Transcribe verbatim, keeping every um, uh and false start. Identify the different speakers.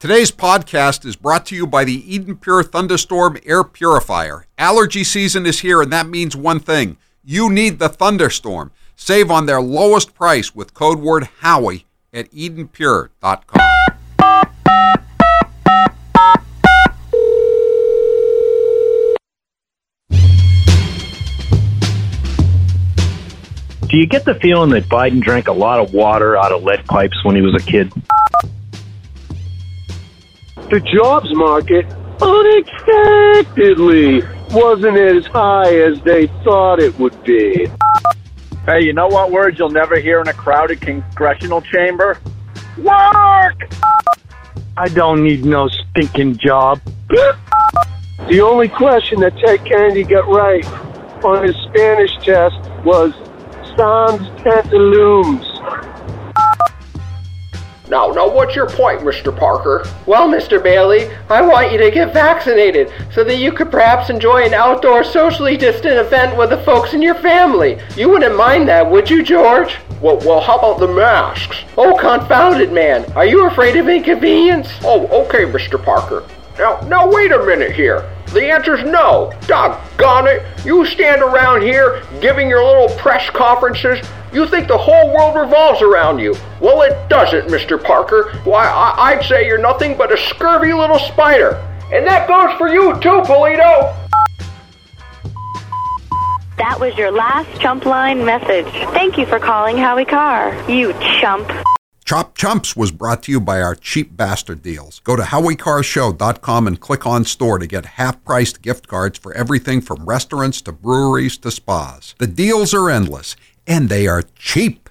Speaker 1: Today's podcast is brought to you by the Eden Pure Thunderstorm Air Purifier. Allergy season is here, and that means one thing. You need the Thunderstorm. Save on their lowest price with code word Howie at eden pure dot com.
Speaker 2: Do you get the feeling that Biden drank a lot of water out of lead pipes when he was a kid?
Speaker 3: The jobs market unexpectedly wasn't as high as they thought it would be.
Speaker 4: Hey, you know what words you'll never hear in a crowded congressional chamber? Work!
Speaker 3: I don't need no stinking job. The only question that Ted Kennedy got right on his Spanish test was sans pantaloons.
Speaker 5: Now, now, what's your point, Mister Parker? Well, Mister Bailey, I want you to get vaccinated so that you could perhaps enjoy an outdoor socially distant event with the folks in your family. You wouldn't mind that, would you, George? Well, well, how about the masks? Oh, confounded man, are you afraid of inconvenience? Oh, okay, Mister Parker. Now, now, wait a minute here. The answer's no. Doggone it. You stand around here giving your little press conferences. You think the whole world revolves around you. Well, it doesn't, Mister Parker. Why, I- I'd say you're nothing but a scurvy little spider. And that goes for you too, Polito.
Speaker 6: That was your last chump line message. Thank you for calling Howie Carr, you chump.
Speaker 1: Chop Chumps was brought to you by our cheap bastard deals. Go to howie car show dot com and click on store to get half-priced gift cards for everything from restaurants to breweries to spas. The deals are endless, and they are cheap.